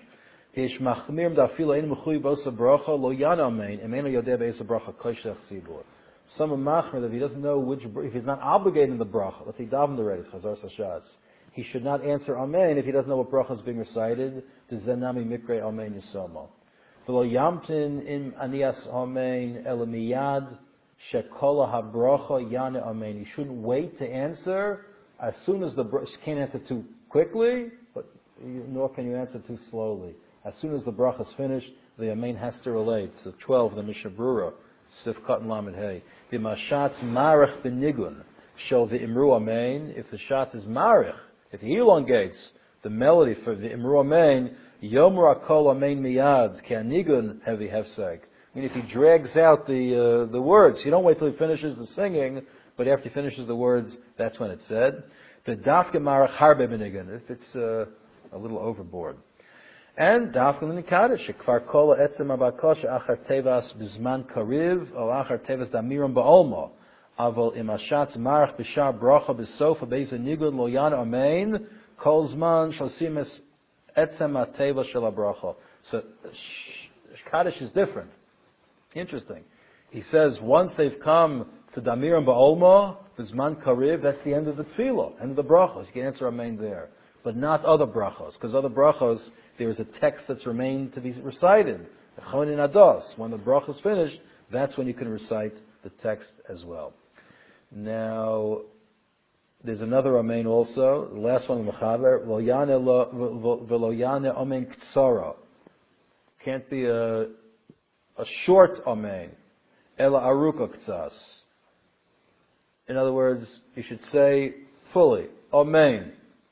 Some are machmir that if he doesn't know if he's not obligated in the bracha, let's say daven already, chazar sashatz, he should not answer amen if he doesn't know what bracha is being recited. Zenami mikre amen yisoma. V'lo yamtin im anias amen elamiyad shekola habrocha yane amen. He shouldn't wait to answer as soon as you can't answer too quickly, but nor can you answer too slowly. As soon as the bracha is finished, the amen has to relate. So 12, the Mishnah Brura, Sif Katan Lamed Hey. V'mashatz marich b'nigun shel v'imru amen. If the shatz is marich, if he elongates the melody for the imru amen, Yomra kol amen miyad ke'anigun heavy hefsek. I mean, if he drags out the words, you don't wait till he finishes the singing, but after he finishes the words, that's when it's said. The dafke marach harbe benigun, if it's a little overboard. And dafke l'nikadish, shekvar kol etzem abakosh achar tevas bizman kariv, o achar tevas damiram ba'olma. Aval imashatz marach b'shar bracha b'sofa b'eza nigun lo yana amen, kol zman shosimes etzem ateva shel bracha. So Kaddish is different. Interesting. He says once they've come to Damiram Ba'olma, Bizman Kariv, that's the end of the tefillah, end of the brachos. You can answer amen there. But not other brachos, because other brachos, there is a text that's remained to be recited. Chonin Ados. When the bracha is finished, that's when you can recite the text as well. Now, there's another amen also. The last one in the Mechaber. V'lo yane amen ktsara. Can't be a short amen. Ela aruka ktsas. In other words, you should say fully, amen.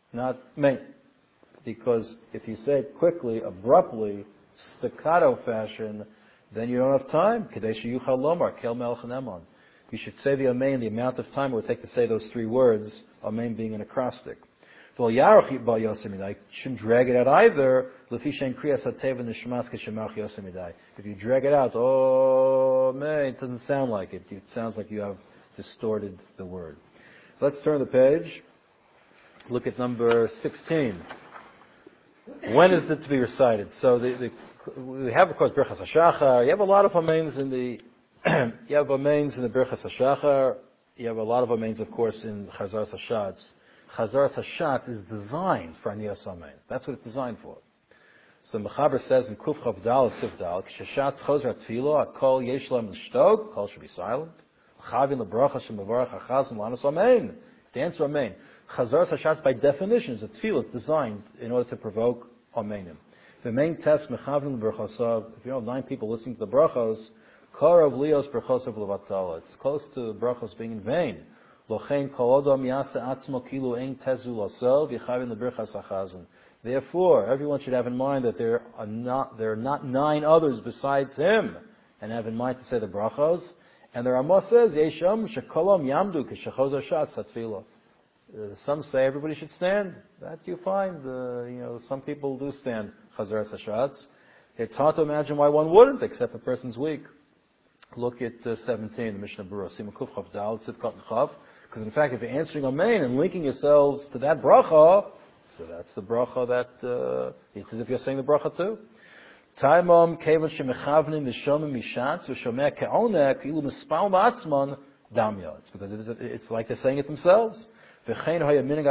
not main. Because if you say it quickly, abruptly, staccato fashion, then you don't have time. Kadesh yuchal lomar, kel melech nemon. You should say the amen the amount of time it would take to say those three words, amen being an acrostic. You shouldn't drag it out either. If you drag it out, oh man, it doesn't sound like it. It sounds like you have distorted the word. Let's turn the page. Look at number 16. When is it to be recited? So we have, of course, Birchas HaShachar. You have a lot of amens in the you have amens in the Birchas HaShachar. You have a lot of amens, of course, in Chazaras HaShatz. Chazaras HaShatz is designed for Aniyas Amen. That's what it's designed for. So the Mechaber says in Kuf Chav Dal Tzif Dal, K'shashatz Chozer Tefillah, Akol Yesh Lam L'Shtog, Kol should be silent. Chavin LeBracha Shem Mevarach HaChazan Lanas Amen. The answer Amen. Chazaras HaShatz by definition is a tefillah. It's designed in order to provoke Amenim. The main test Mechavin LeBrachasav, if you have 9 people listening to the brachos, Karav Lios Brachasav Levatala. It's close to the brachos being in vain. Lochein Kol Odom Yasa Atzmo Kilu Ein Tezu Lasov Yechavin LeBrachas HaChazan. Therefore, everyone should have in mind that there are not 9 others besides him, and have in mind to say the brachos. And the Ramah says, Yesham Shekolom Yamdu K'Shechos HaShatz Hatfilah. Some say everybody should stand. That you find, some people do stand Chazaras HaShatz. It's hard to imagine why one wouldn't, except a person's weak. Look at 17, the Mishnah Berurah. Siman Kuf Chav Dal Tzid Kot Chav. Because in fact, if you're answering Amen and linking yourselves to that bracha, so that's the bracha that it's as if you're saying the bracha too. Taimam Kevon Shemechavnim V'Shomim Mishatz V'Shomeh Ke'onek Ilu Mispal Ba'atzman Damya. It's because it's like they're saying it themselves. That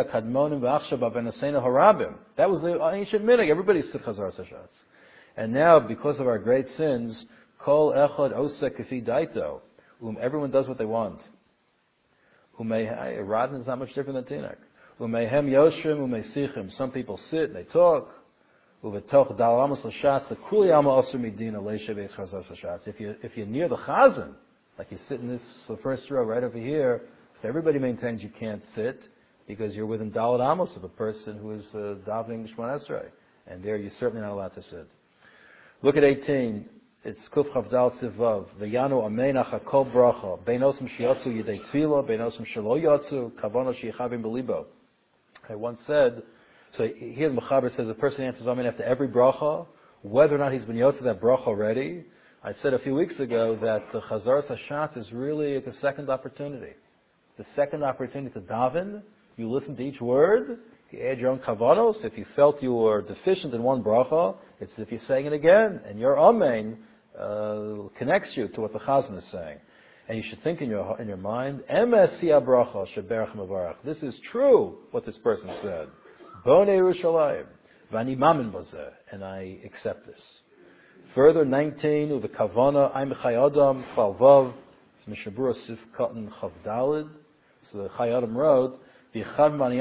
was the ancient minig. Everybody said Chazaras HaShatz. And now, because of our great sins, Kol Echad Osek Kafi Daito, everyone does what they want. Radin is not much different than Tinek. Umehem Yoshrim Umesichim. Some people sit and they talk. Uvetoch Dal Amos L'Shatz Kuli Alma Osir Midina Leisha Beis Chazaras HaShatz. If you're near the Chazan, like you sit in the first row right over here. So everybody maintains you can't sit because you're within Dalet Amos of a person who is davening Shemona Esrei, and there you're certainly not allowed to sit. Look at 18. It's Kuf Chav Dal Tzivav. V'yanu Amen Achakol Bracha. Beinosim Sheyatzu Yidei Tefillah. Beinosim Shelo Yatzu. Kavana Sheyichavim Belibo. I once said. So here the Mechaber says the person answers Amen after every bracha, whether or not he's been yotze that bracha already. I said a few weeks ago that the Chazaras HaShatz is really the second opportunity. The second opportunity to daven, you listen to each word, you add your own kavanos. If you felt you were deficient in one bracha, it's as if you're saying it again, and your amen connects you to what the Chazan is saying. And you should think in your mind, emes hi bracha sheberach mevarach. This is true, what this person said. Bonei Yerushalayim, v'ani mamin bazeh, and I accept this. Further, 19, uve kavana, I'm chayadam, chalvav, it's Mishnah Berurah Sif Katan Chav Dalid. So the Chai Adam wrote, it's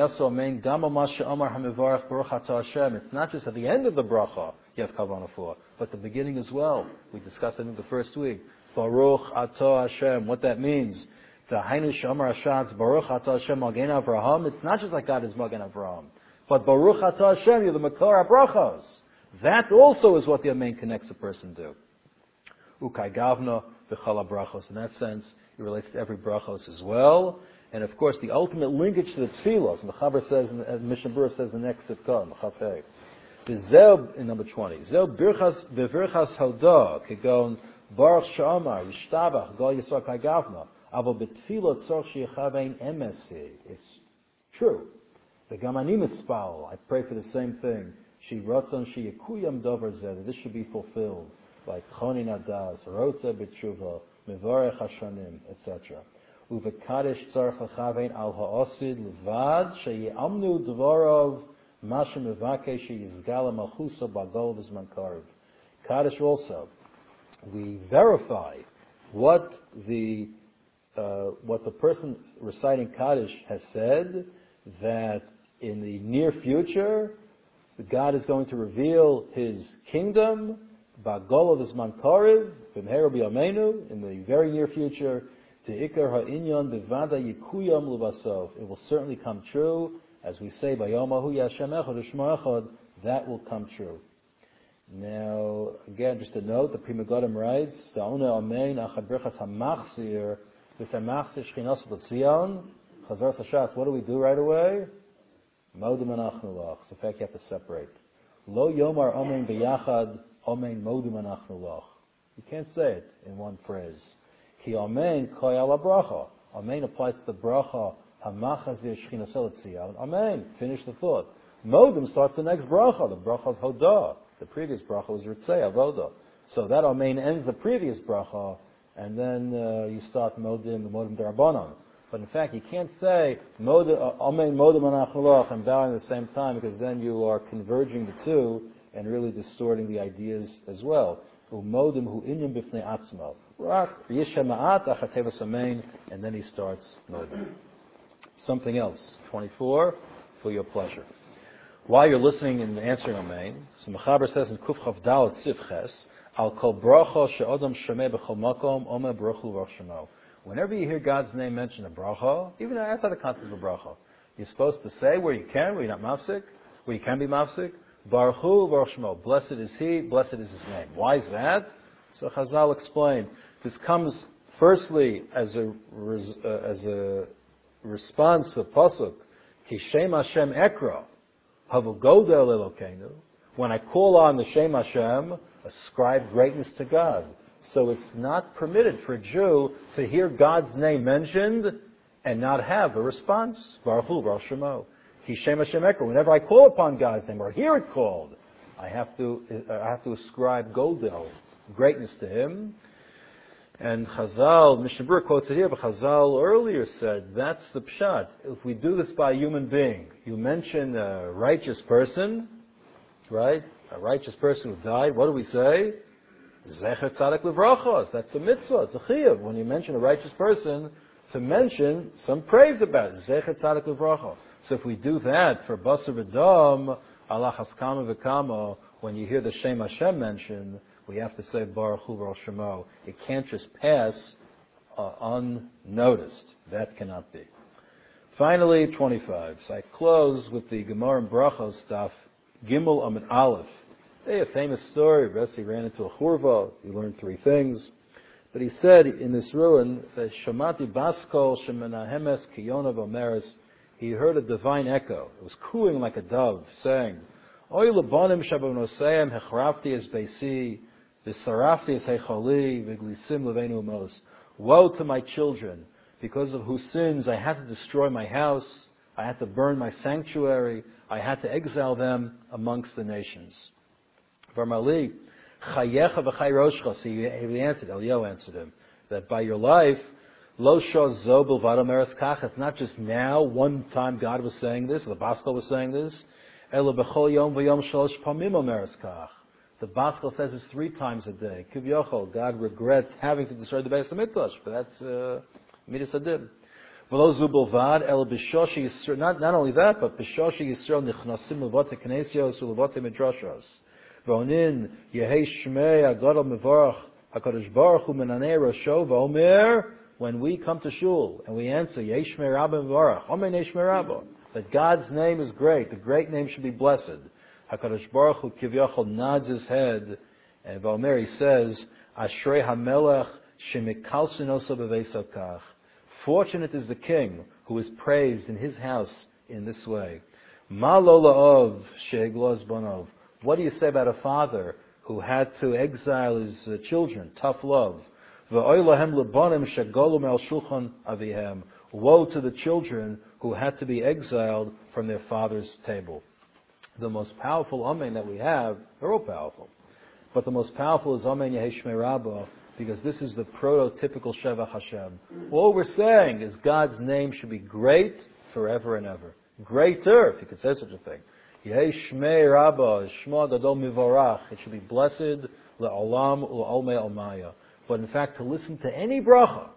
not just at the end of the bracha you have kavanah for, but the beginning as well. We discussed it in the first week. Baruch Atah Hashem, what that means. The Hainu Shamar Hashatz, Baruch Atah Hashem Magen Avraham. It's not just like God is Magen Avraham, but Baruch Atah Hashem, you're the Makor HaBrachos. That also is what the Amen connects a person to. Ukai Gavna V'Chal HaBrachos. In that sense, it relates to every brachos as well. And of course, the ultimate linkage to the tefillos, and the Chaber says, and Mishnah Berurah says the next sifkah, Chafei. The in number 20. Zeu b'virchas hodah, kegon baruch sh'amar, yishtabach, gal yisor kai gavna, avo b'tefillah tzorch sheyechavein emesi. It's true. The gamani mispal, I pray for the same thing. She ratzon sheyekuyam dover zeh, this should be fulfilled. Like chonin adas, rotza b'tshuva, mevarech hashanim, etc. Uvekadesh tzarech lechavein al ha'osid levad sheyeamnu dvorov masha mevake sheyizgala malchusa bagol v'zman karev. Kaddish also, we verify what the person reciting Kaddish has said, that in the near future God is going to reveal His kingdom bagol v'zman karev b'mheira b'yameinu, in the very near future. It will certainly come true as we say, Bayomahu Yashem Echad U'Shmo Echad, that will come true. Now, again, just a note, the Pri Megadim writes, Da'ona Amein Achad Birchas HaMachzir, this HaMachzir Shchinas L'Tzion, Chazar Sashatz, what do we do right away? Modem Anachnu Lach. So in fact, you have to separate. Lo Yomar Amein B'Yachad, Amein Modem Anachnu Lach. You can't say it in one phrase. Ki Amein Koy Ala Bracha. Amein applies to the Bracha, HaMachzir Shchinas L'Tzion. Amein. Finish the thought. Modem starts the next Bracha, the Bracha of Hodah. The previous bracha was Ritzei, Avodah. So that Amein ends the previous bracha, and then you start Modim, the Modim Darabanan. But in fact, you can't say Amein Modim Anachalach and bowing at the same time, because then you are converging the two and really distorting the ideas as well. Umodim hu inyam b'fnei atzmo. Rak yishem ma'at achatevas Amein, and then he starts Modim. Something else, 24, for your pleasure. While you're listening and answering Amen, so Mechaber says in Kuf Chav Dalet Sif Ches, Al Kol Bracha She'odam Shemei B'chol Makom Omer Baruch Hu Baruch Shemo. Whenever you hear God's name mentioned in bracha, even outside the context of a bracha, you're supposed to say where you can, where you're not mafsik, where you can be mafsik, Baruch Hu Baruch Shemo. Blessed is He, blessed is His name. Why is that? So Chazal explained. This comes firstly as a response to the pasuk, Ki Shem Hashem Ekra. When I call on the Shem Hashem, ascribe greatness to God. So it's not permitted for a Jew to hear God's name mentioned and not have a response. Baruch Hu, Baruch Shemo. Ki Shem Hashem Ekra. Whenever I call upon God's name or hear it called, I have to ascribe Godel, greatness to Him. And Chazal, Mishnah Berurah quotes it here, but Chazal earlier said, that's the pshat. If we do this by a human being, you mention a righteous person, right? A righteous person who died, what do we say? Zecher Tzadik Levrachos. That's a mitzvah, it's a chiyuv. When you mention a righteous person, to mention some praise about it. Zecher Tzadik Levrachos. So if we do that for Basar V'Dam, Allah Haskama V'Kama, when you hear the Shem Hashem mentioned, we have to say Baruch Hu Baruch Shemo. It can't just pass unnoticed. That cannot be. Finally, 25. So I close with the Gemara and Brachos stuff. Gimel Amid Aleph. A famous story. Bessie ran into a churva. He learned three things. But he said in this ruin that Shamati Baskol Shemenahemes Kiyona Vomeris. He heard a divine echo. It was cooing like a dove, saying, Oy Labanim Shabonoseim Hechrafti Es Beisi. Woe to my children, because of whose sins I had to destroy my house, I had to burn my sanctuary, I had to exile them amongst the nations. Varmali, Chayecha v'chay roshcha, he answered, Eliyahu answered him, that by your life, Lo shos zo b'lvad omeres kach, it's not just now, one time God was saying this, or the Baskal was saying this, Ela b'chol yom v'yom shalosh pamim omeres kach. The Baskal says this 3 times a day. Kivyochol, God regrets having to destroy the Beis HaMikdash, but that's Midas Adin. V'lo zu b'lvad, el b'shoshi Yisrael, not only that, but b'shoshi Yisrael nichnasim levote knesios ulevote midrashos. V'onin yehei shmei agadol mevorach HaKadosh Baruch Hu menanei rosho v'omer, when we come to shul and we answer yehei shmei rabba mevorach, omer yehei shmei rabba, that God's name is great, the great name should be blessed. HaKadosh Baruch Hu Kivyachol nods his head, and Valmer, he says, Ashrei HaMelech Shemikalsinoso B'veisakach. Fortunate is the king who is praised in his house in this way. Ma lo la'ov she'eglos bonov. What do you say about a father who had to exile his children? Tough love. V'oy lahem lebanim shegolu me'al shulchan avihem. Woe to the children who had to be exiled from their father's table. The most powerful Amen that we have, they're all powerful, but the most powerful is Amen Yehei Shmei Rabba, because this is the prototypical Shevach Hashem. All we're saying is God's name should be great forever and ever. Greater, if you could say such a thing. Yehei Shmei Rabba, Shma Gadol Mivorach. It should be blessed, Le'olam U'olmei Almaya. But in fact, to listen to any bracha,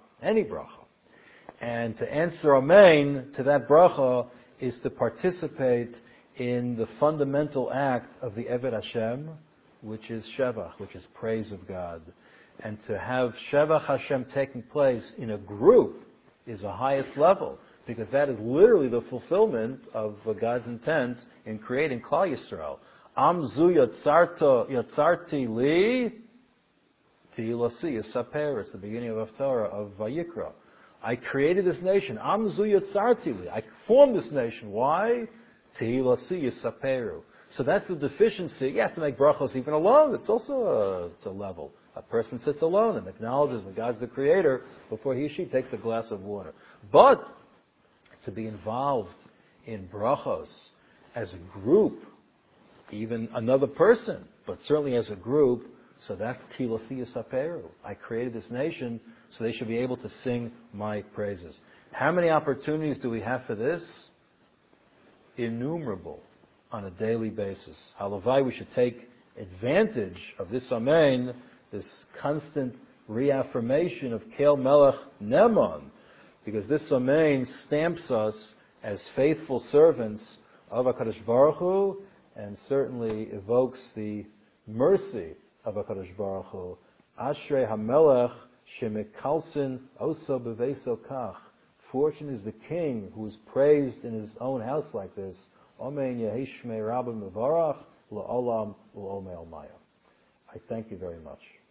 and to answer Amen to that bracha is to participate in the fundamental act of the Eved Hashem, which is Shevach, which is praise of God. And to have Shevach Hashem taking place in a group is the highest level, because that is literally the fulfillment of God's intent in creating Klal Yisrael. Amzu yatzarti li Tihilasi Yisaper. It's the beginning of Haftarah of Vayikra. I created this nation. Amzu yatzarti li. I formed this nation. Why? Tihilasi Yisaperu. So that's the deficiency. You have to make brachos even alone. It's also a level. A person sits alone and acknowledges that God's the creator before he or she takes a glass of water. But to be involved in brachos as a group, even another person, but certainly as a group, so that's Kilasi Yisaperu. I created this nation so they should be able to sing my praises. How many opportunities do we have for this? Innumerable on a daily basis. Halavai, we should take advantage of this Amen, this constant reaffirmation of Kel Melech Neman, because this Amen stamps us as faithful servants of HaKadosh Baruch Hu, and certainly evokes the mercy of HaKadosh Baruch Hu. Ashrei HaMelech Shemekalsin Oso Beveso Kach. Fortunate is the king who is praised in his own house like this. Amen Yehi Shmei Rabba Mevarach La'olam U'omei Almaya. I thank you very much.